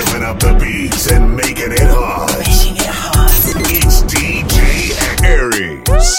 whipping up the beats and making it hot. It's DJ Aries.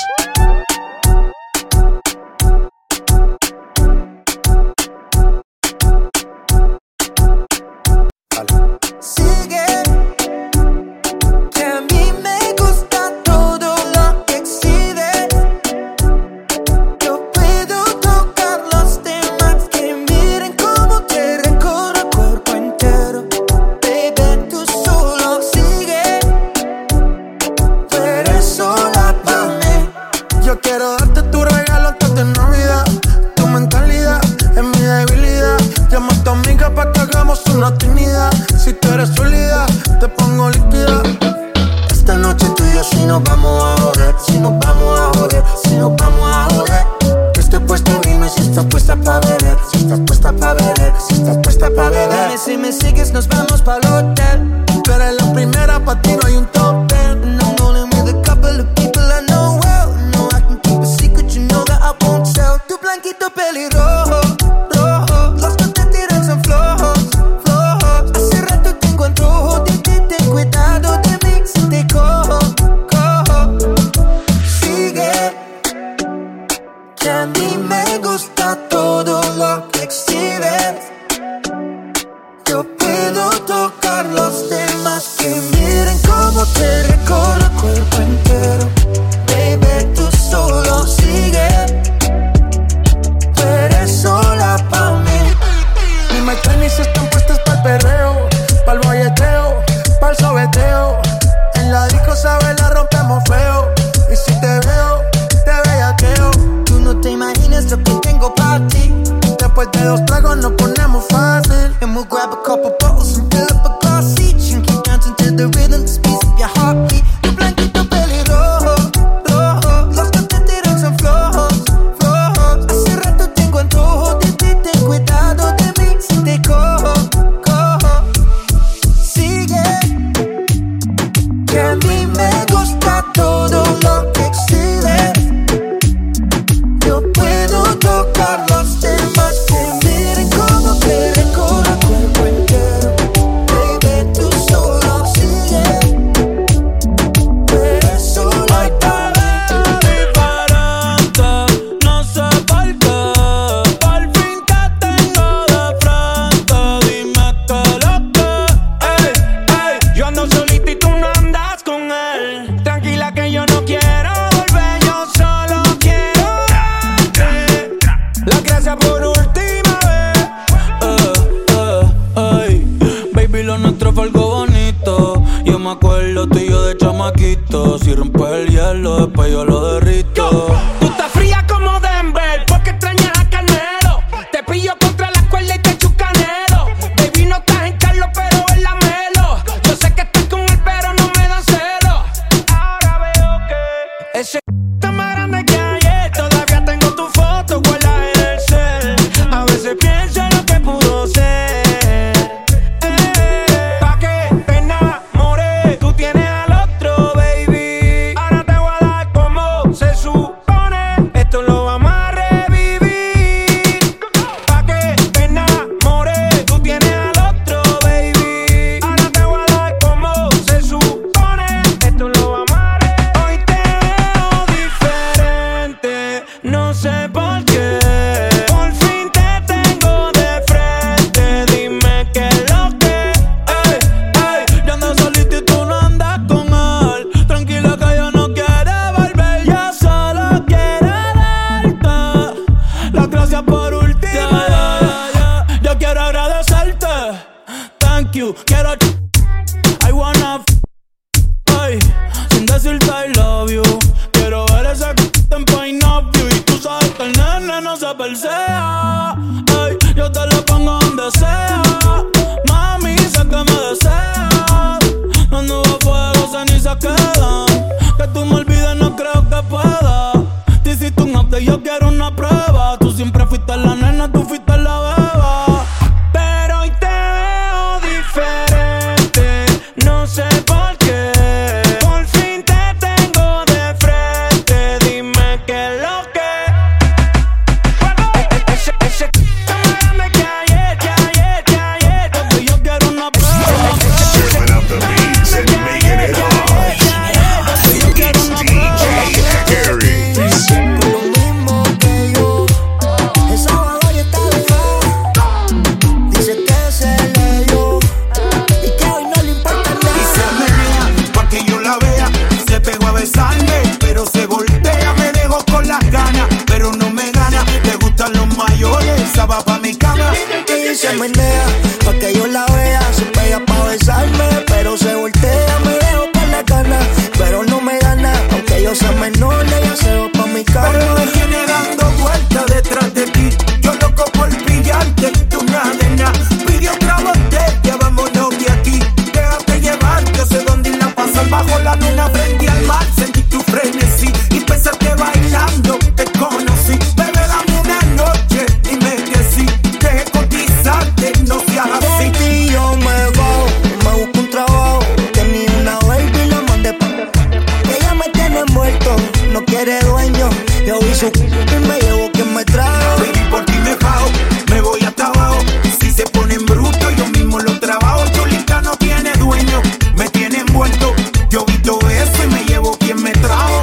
menea pa' que yo la vea. Se pega pa' besarme, pero se voltea. Me dejo con la gana, pero no me gana. Aunque yo sea menor, ella se va pa' mi cama. Pero me viene dando vueltas detrás de ti. Yo loco por pillarte, tú nada de nada. Pide otra botella, vámonos de aquí. Déjate llevar, yo sé dónde la pasar. Bajo la luna frente al mar, sentí tu frenesí. Y pensaste bailando, te conocí. Bebé, dame una noche, dime que sí. Deje cotizarte, no seas así. Por ti yo me bajo, me busco un trabajo. Que ni una baby la mandé pa'. Ella me tiene muerto, no quiere dueño. Yo vi su y me llevo quien me trajo. Baby, por ti me bajo, me voy hasta abajo. Si se ponen bruto, yo mismo lo trabajo. Chulita no tiene dueño, me tiene envuelto. Yo vi todo eso y me llevo quien me trajo.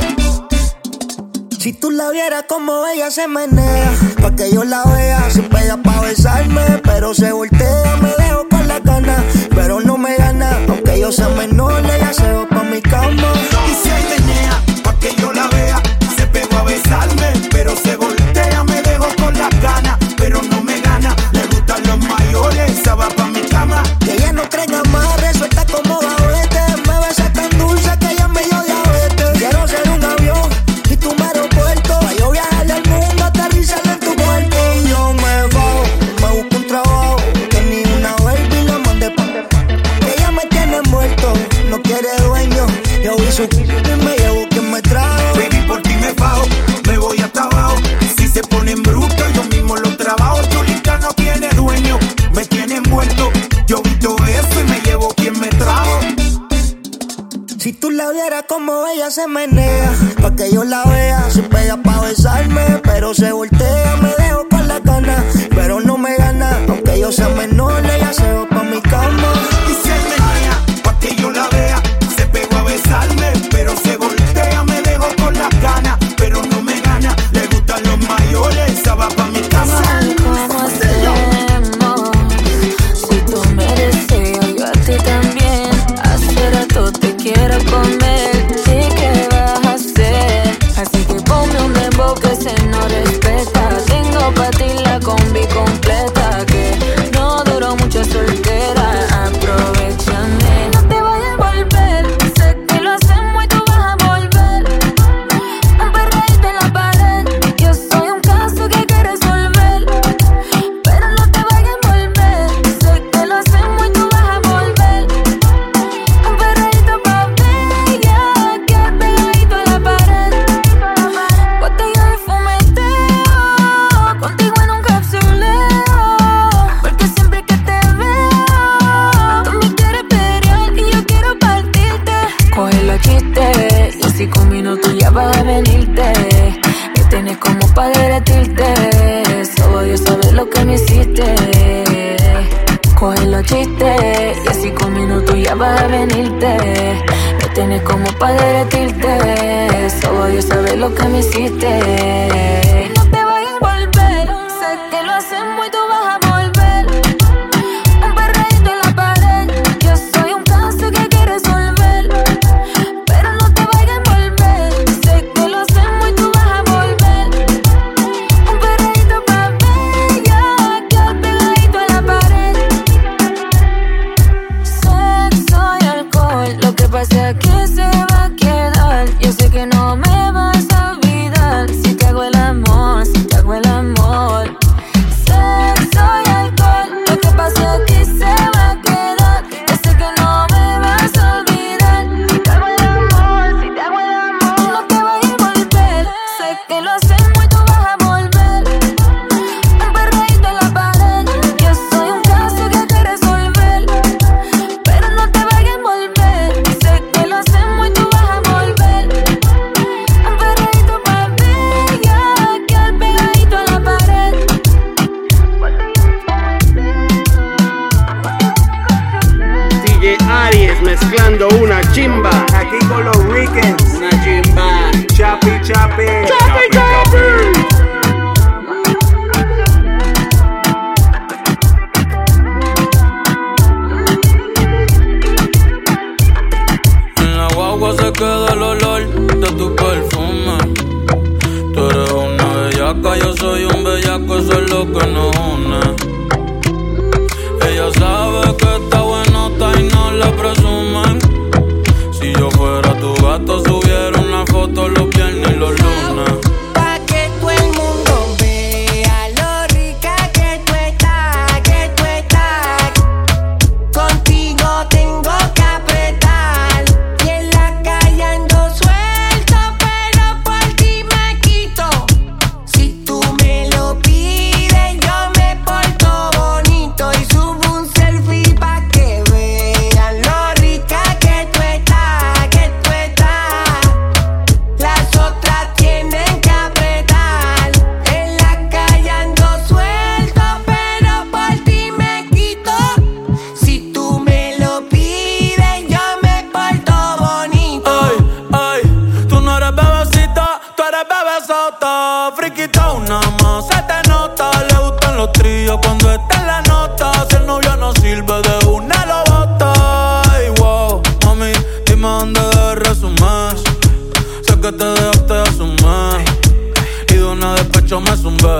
Si tú la vieras como ella se menea, pa' que yo la vea. Se pega pa' besarme, pero se voltea. Me dejo con la gana, pero no me gana. Aunque yo sea menor, ella se va pa' mi cama. Y si hay menea, pa' que yo la vea. Se pegó a besarme, pero se voltea. Me dejo con la gana, pero no me gana. Le gustan los mayores, esa va pa' mi cama. Que ella no traiga más, resuelta como gavete. Me besa tan dulce que ella me dio diabetes. Quiero ser un avión y tú me aeropuerto. Pa' yo viajarle al mundo, aterrizar en tu cuerpo. Y yo me bajo, me busco un trabajo. Que ni una baby la mandé pa'. Ella me tiene muerto, no quiere dueño. Yo vi su y me llevo quien me trajo. Baby, por ti me bajo, me voy hasta abajo. Si se ponen brutos, yo mismo lo trabajo. Chulita no tiene dueño, me tiene envuelto. Yo vi todo eso y me llevo quien me trajo. Si tú la vieras como ella se menea, pa' que yo la vea. Se pega pa' besarme, pero se voltea. Me dejo con la gana, pero no me gana. Aunque yo sea menor, ella se va pa' mi cama. Y si es menea, pa' que yo la vea. Se pegó a besarme, pero se voltea. Me dejo con las ganas, pero no me gana. Le gustan los mayores, esa va pa' mi cama. ¿Cómo hacemos? Si tú me deseas, yo a ti también. Hace rato te quiero comer. ¿Y qué vas a hacer? Así que ponme un dembow que se no respeta. Tengo pa' ti la combi completa. Que no duró mucho soltera. Aprovechame. No te vayas a volver. Sé que lo hacemos y tú vas a volver. Un perreíto en la pared. Yo soy un caso que hay que resolver. Pero no te vayas a volver. Sé que lo hacemos y tú vas a volver. Un perreíto pa' bella, que pegadito a la pared. Botella de fumeteo, contigo en un capsuleo. Porque siempre que te veo, tú me quieres pelear y yo quiero partirte. Coge los chistes y así con minutos ya vas a venirte. Me tienes como pa' derretirte. Solo Dios sabe lo que me hiciste. Coge los chistes y así con minutos ya vas a venirte. Me tienes como pa' derretirte. Solo Dios sabe lo que me hiciste. No te vayas a volver. Sé que lo hacemos y tú vas a volver. Un perreíto en la pared. Yo soy un caso que hay que resolver. Pero no te vayas a volver. Sé que lo hacemos y tú vas a volver. Un perreíto pa' bella, que pegadito a la pared. Sexo y alcohol, lo que pase aquí se va a quedar. Yo sé que no me vas a olvidar. Si te hago el amor, si te hago el amor. Sexo y alcohol, lo que pase aquí se va a quedar. Yo sé que no me vas a olvidar. Si te hago el amor, si te hago el amor. No te vayas a volver. Sé que lo hacemos y tú vas a volver. Un perreíto en la pared. Yo soy un caso que hay que resolver. Pero no te vayas a volver. Sé que lo hacemos y tú vas a volver. Un perreíto pa' bella, que al pegadito a la pared. DJ Aries mezclando una chimba. Aquí con los Weekends. Una chimba. Chapi, chapi. Chapi, chapi. En la guagua se queda el olor de tu perfume. Tú eres una bellaca, yo soy un bellaco, eso es lo que nos une.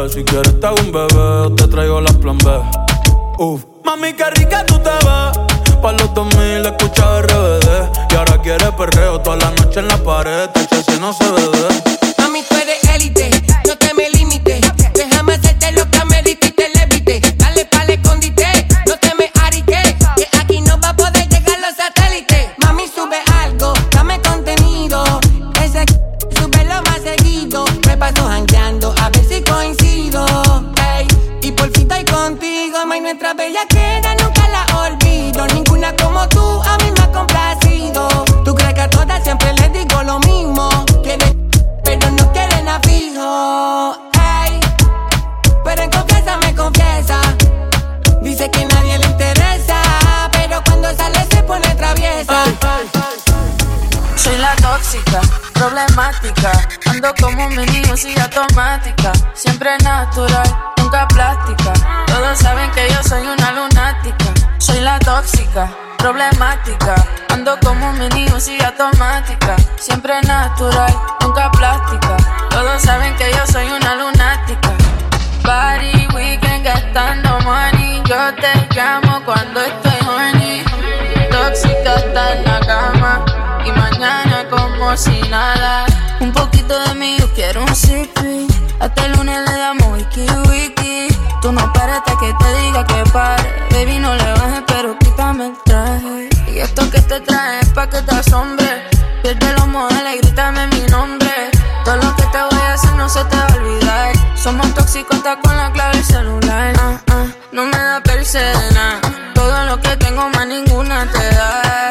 Si quieres te hago un bebé o te traigo las plan B. Mami, qué rica tú te ves. Pa' los 2000 escucha RBD. Y ahora quiere perreo toda la noche en la pared. Si no se bebe. Mami, tú eres élite, no te me limites. Déjame hacerte lo que me dijiste, levite. Dale pa'l escondite, no te me ariques. Que aquí no va a poder llegar los satélites. Mami, sube algo, dame contenido. Ese súbelo más seguido. Me paso jangueando, a ver si coincido. Ey, y por fin estoy contigo. May, nuestra bellaquera nunca la olvido. Ninguna como tú a mí me ha complacido. Tú crees que a todas siempre les digo lo mismo. Quieres, pero no quieren a fijo. Ey, pero en confianza me confiesa. Dice que nadie le interesa, pero cuando sale se pone traviesa. Soy la tóxica, problemática. Ando como un menino, soy automática. Siempre natural, nunca plástica. Todos saben que yo soy una lunática. Soy la tóxica, problemática. Ando como un menino, soy automática. Siempre natural, nunca plástica. Todos saben que yo soy una lunática. Party, weekend, gastando money. Yo te llamo cuando estoy horny. Tóxica hasta en la cama. Y mañana como si nada. Un poquito de mí, yo quiero un sippy. Hasta el lunes le damos wiki wiki. Tú no pares hasta que te diga que pare. Baby, no le bajes, pero quítame el traje. Y esto que te trae es pa' que te asombre. Pierde los modales y grítame mi nombre. Todo lo que te voy a hacer no se te va a olvidar. Somos tóxicos hasta con la clave del celular. No me da percena. Todo lo que tengo más ninguna te da.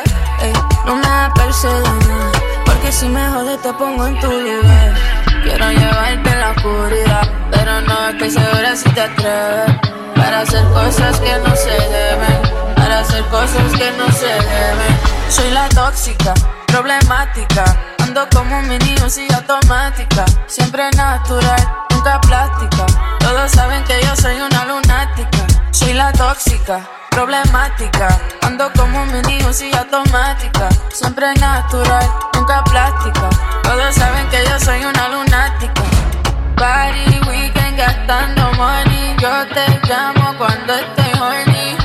No me da percena. Porque si me jodes te pongo en tu lugar. Quiero llevarte en la oscuridad, pero no estoy segura si te atreves. Para hacer cosas que no se deben. Para hacer cosas que no se deben. Soy la tóxica, problemática. Ando como un menino, soy automática. Siempre natural, nunca plástica. Todos saben que yo soy una lunática. Soy la tóxica, problemática. Ando como un menino, soy automática. Siempre natural, nunca plástica. Todos saben que yo soy una lunática. Party, weekend, gastando money. Yo te llamo cuando estoy horny.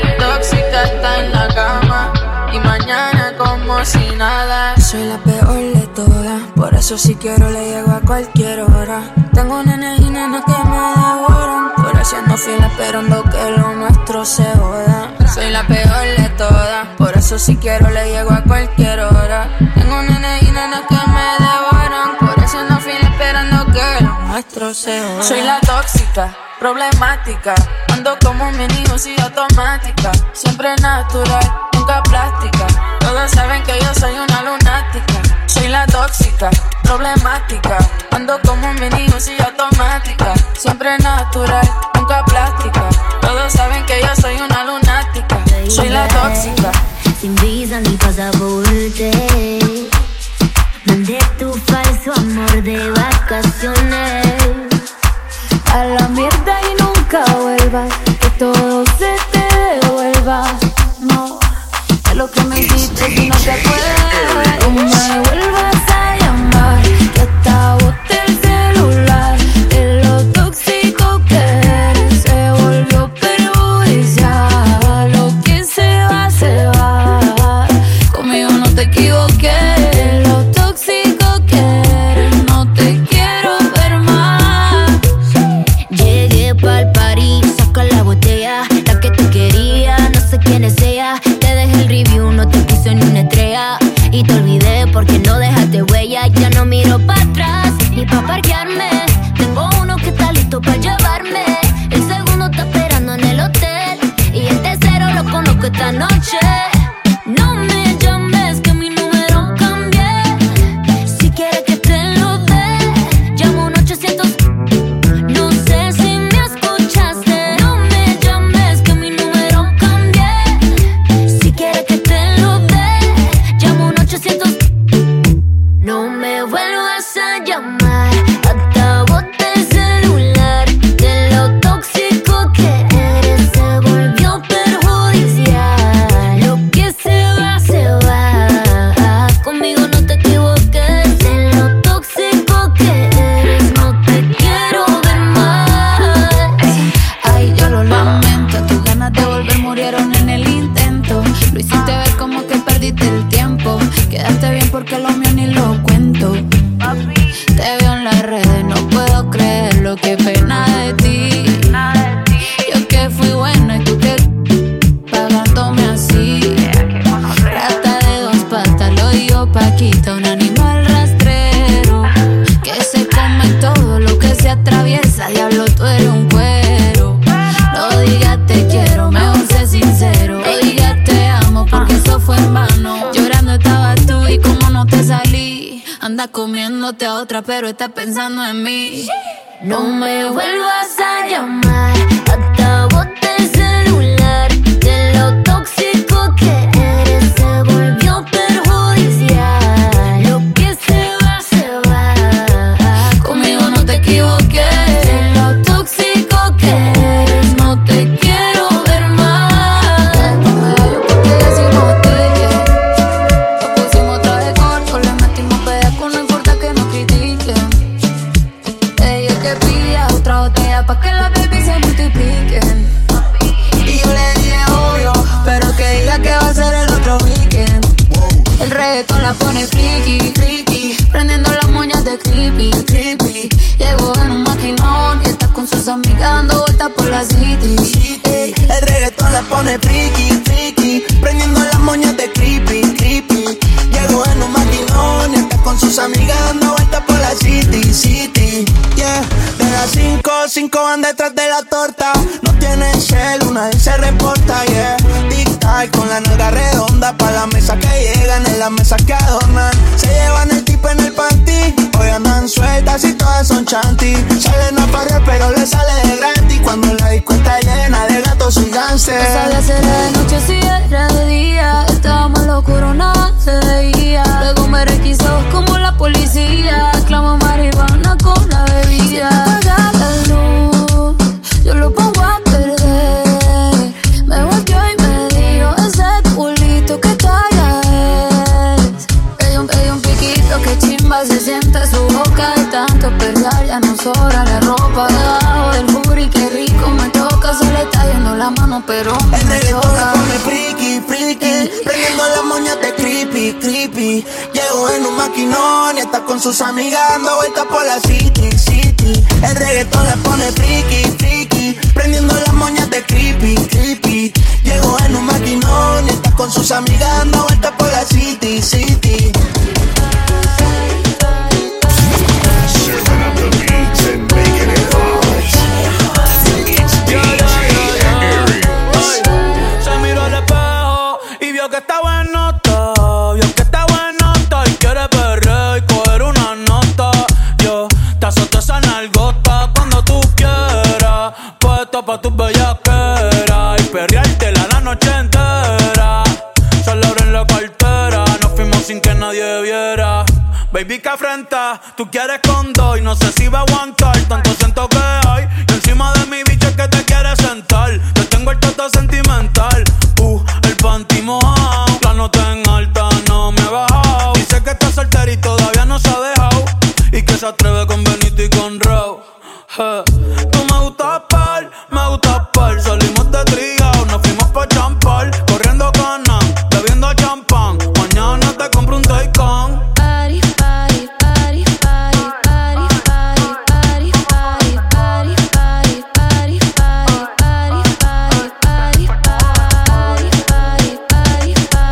Tóxica hasta en la cama. Y mañana como si nada. Soy la peor de todas. Por eso si quiero le llego a cualquier hora. Tengo nenes y nenas que me devoran. Por haciendo fila esperando que lo nuestro se joda. Soy la peor de todas. Por eso si quiero le llego a cualquier hora. Tengo nenes y nenas que me devoran. Por haciendo fila esperando que lo nuestro se joda. Soy la tóxica, problemática. Ando como un menino, soy automática. Siempre natural, nunca plástica. Todos saben que yo soy una lunática. Soy la tóxica, problemática. Ando como un menino, soy automática. Siempre natural, nunca plástica. Todos saben que yo soy una lunática. Soy la tóxica. Sin visa ni pasaporte. Mandé tu falso amor de vacaciones a la mierda y nunca vuelvas. Que todo se te devuelva. No, es lo que me hiciste si no te acuerdas. No me vuelvas a llamar, que hasta boté el celular. De lo tóxico que eres se volvió perjudicial. Lo que se va, se va. Conmigo no te equivoqué. Lo tóxico que eres, no te quiero ver más. Llegué pa'l party, saca la botella. La que tú querías, no sé quién es ella. Te dejé el review, no te puse ni una estrella. Y te olvidé porque no dejaste huella. Ya no miro para atrás, ni pa' parquearme. Tengo uno que está listo pa' llevarme. El segundo está esperando en el hotel. Y el tercero lo conozco esta noche. No me llames que mi número cambié. Si quieres que te lo dé, llamo un 800. No sé si me escuchaste. No me llames que mi número cambié. Si quieres que te lo dé, llamo un 800. No me vuelvas a llamar, hasta boté el celular. De lo tóxico que eres se volvió perjudicial. Lo andas comiéndote a otra, pero estás pensando en mí. No me vuelvas a llamar, hasta bote el celular. De lo tóxico que eres se volvió perjudicial. Lo que se va, conmigo no te equivoqué. De lo tóxico que eres, no te quiero ver más. Porque decimos que lo pusimos traje corto, le metimos pedazo, no importa que nos critiquen. Ella es que pide otra botella pa' que las baby se multipliquen. Y yo le dije obvio, pero que diga que va a ser el otro weekend. El reggaetón la pone friki, friki, prendiendo las moñas de creepy, creepy. Llegó en un maquinón y está con sus amigas dando vueltas por la city. El reggaetón la pone friki, friki, prendiendo las moñas de creepy, creepy. Llegó en un maquinón y está con sus amigas dando vueltas por la city, city. Yeah, de las 5 van detrás de la torta. No tienen cel, una vez se reporta, yeah. Tic-tac con la nalga redonda pa' la mesa que llegan, en la mesa que adornan. Se llevan el tipo en el panty, hoy andan sueltas y todas son chanty. Salen a parir pero le sale de gratis. Cuando la disco está llena de gatos y gánster. No sabía si era de noche o si era de día. Estábamos locos, nada se veía. Luego me requisó como la policía. Clamo marihuana con la bebida. Apaga la luz, yo lo pongo a perder. Me volteó y me dijo ese culito que talla es. Pedí un piquito que chimba se siente su boca. De tanto perrear ya no sobra la ropa. Debajo del booty que rico me toca. Se le está yendo la mano pero el me reggaetón choca. la pone friki, friki, prendiendo las moñas de creepy, creepy. Llegó en un maquinón y está con sus amigas dando vueltas por la city, city. El reggaetón la pone friki, friki, prendiendo las moñas de creepy, creepy. Llegó en un maquinón y está con sus amigas dando vueltas por la city, city. Serving up the beats and making it hot. It's DJ Aries. Se miró al espejo y vio que está buenota. Vio que está buenota y quiere perrear y coger una nota. Yo te azoto esa nalgota cuando tú quieras. Puesto pa' tus bellaqueras y perreártela la noche entera. Solo abren la cartera, nos fuimos sin que nadie viera. Baby, que afrenta, tú quieres con dos y no sé si va a aguantar. Tanto siento que hay y encima de mi bicho es que te quieres sentar. Te tengo el toto sentimental, el panty mojado. La nota en alta no me ha bajado. Dice que está soltera y todavía no se ha dejado y que se atreve con Benito y con Raúl. Tú me gustas par, salimos de trigao, nos fuimos pa' champar, corriendo con Nan, bebiendo champán. Mañana te compro un Taycan. Party, party, party, party, party, party, party, party, party, party, party, party, party, party, party, party, party, party,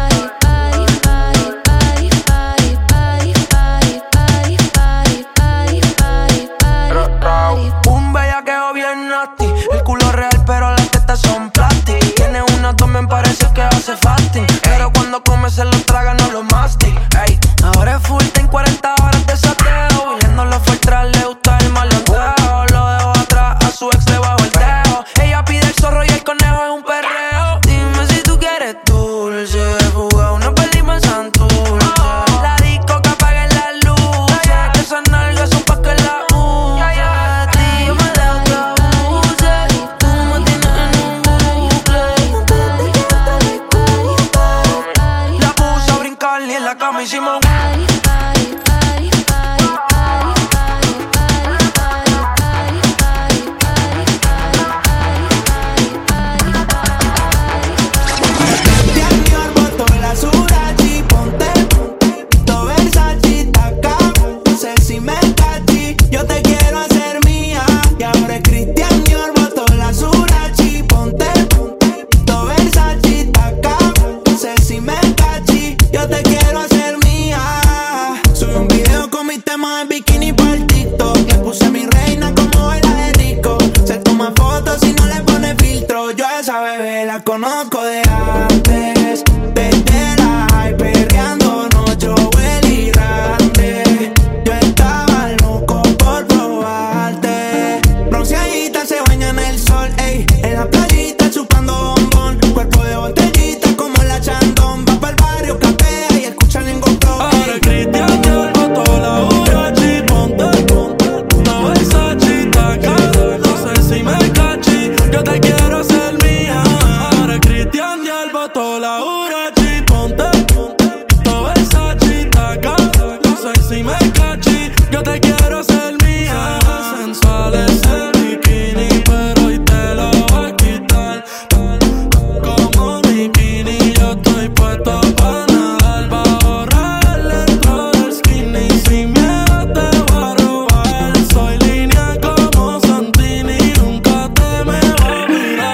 Un bellaqueo bien nasty, el culo real pero las tetas son plastic. Tiene un abdomen, parece que hace fasting, pero cuando come se lo traga, no lo mastic. Ey, ahora es full, ten 40 horas de sateo. Viniéndolo fue atrás, le gusta el maleanteo. Lo dejo atrás, a su ex le bajo el dedo. Ella pide el zorro y el conejo es un perreo. Dime si tú quieres dulce, jugado nos perdimos en Santurce. La disco que apague las luces, que esas nalgas son pa' que la use. Yo me dejo que abuse, tú me tienes en un bucle. La puse a brincar y en la cama hicimos yo te quiero hacer mía. Urachi, ponte todo esa chitaca. No sé si me cachi, yo te quiero ser mía. Sensual ese bikini, pero hoy te lo voy a quitar. Como bikini, yo estoy puesto pa' nadar, pa' borrar dentro del skinny. Sin miedo te voy a robar. Soy línea como Santini, nunca te me voy a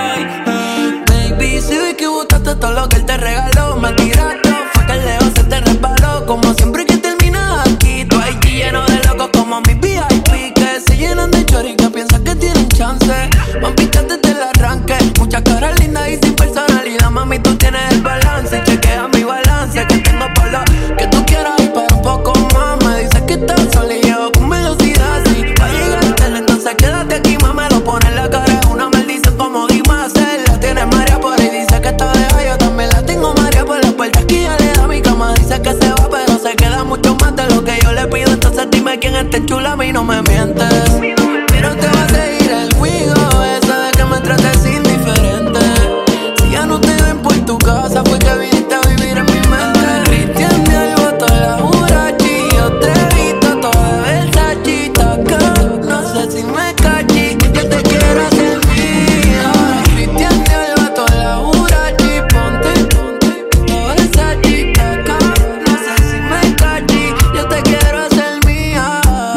mirar. Baby, si vi que botaste todo lo que él te regaló, me tiraste, fue que el dedo se te resbaló. Como siempre que terminas aquí, tu IG lleno de locos como mis VIP, que se llenan de chori, que piensan que tienen chance. Mamita desde el arranque, muchas caras lindas y sin personalidad. Mami, tú tienes el balance, chequea mi balance, que tengo por lo que tú quieras y para un poco más. Me dices que estás sola y llevo con velocidad, sí, va a llegar el tele, entonces quédate aquí, mamá, me lo pone en la cara, es una maldición como Dimas. La tiene María por ahí, dice que está de yo también la tengo María por las puertas que ya le da mi cama. Dice que se va, pero se queda mucho más de lo que yo le pido. Entonces dime quién esté chula, a mí no me mientes. Pero te va a seguir el juego ese de que me trates indiferente. Si ya no te ven por tu casa, fue que viniste a vivir en mi mente. Cristian de algo toda la Urachi, yo te he visto toda Versace acá. No sé si me cachi, yo te quiero hacer mía. Cristian de algo toda la Urachi, ponte toda Versace acá. No sé si me cachi, yo te quiero hacer mía.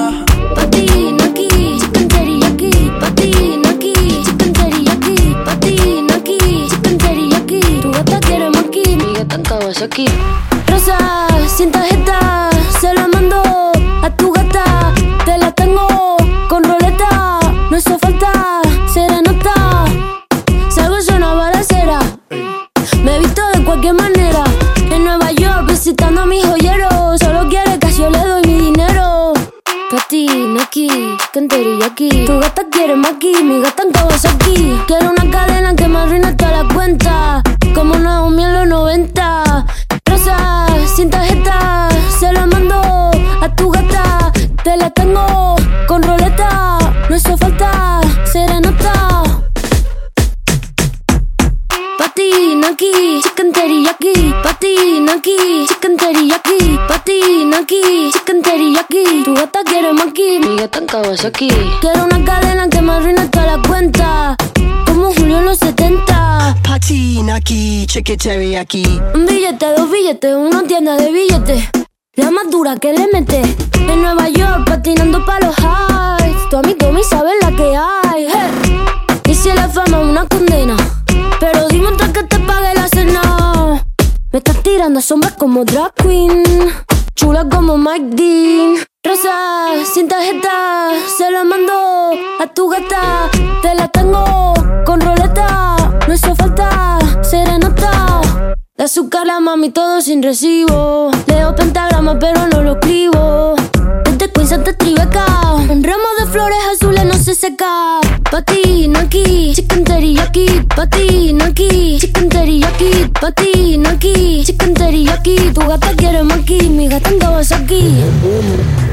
Patina aquí, chicken teriyaki. Patina aquí, chicken teriyaki. Patina aquí, chicken teriyaki. Tu gata quiere maki, mi gata en Kawasaki. Rosa, sin tarjeta, se la mando a tu gata. Te la tengo con roleta, no hizo falta serenata. Salgo yo una balacera, me he visto de cualquier manera. En Nueva York visitando a mis joyeros, solo quiere que yo le doy mi dinero. Patina aquí, chicken teriyaki. Tu gata quiere maki, mi gata en Kawasaki. Quiero una cadena que me arruine toda la cuenta, como Naomi en los 90. Rosa, sin tarjeta, se la mando a tu gata. Te la tengo con roleta, no hizo falta serenata. Patina aquí, chicken teriyaki. Patina aquí, chicken teriyaki. Patina aquí, chicken teriyaki. Tu gata quiere maki, mi gata en Kawasaki. Quiero una cadena que me arruine toda la cuenta, como Julio en los 70. Patina aquí, chicken teriyaki. Un billete, dos billetes, una tienda de billetes, la más dura que le mete. En Nueva York patinando pa' los highs, tu amigo me sabe la que hay. Hey. Y si la fama es una condena, pero dime antes que te pague la cena. Me estás tirando sombras como drag queen, chula como Mike Dean. Rosa, sin tarjeta, se la mando a tu gata. Te la tengo con roleta, no hizo falta serenata. De azúcar la mami todo sin recibo, leo pentagrama pero no lo escribo. Desde Queens hasta Tribeca, un ramo de flores azules no se seca. Patina aquí, chicken teriyaki. Patina aquí, chicken teriyaki. Patina aquí, chicken teriyaki. Tu gata quiere maki, mi gata en Kawasaki.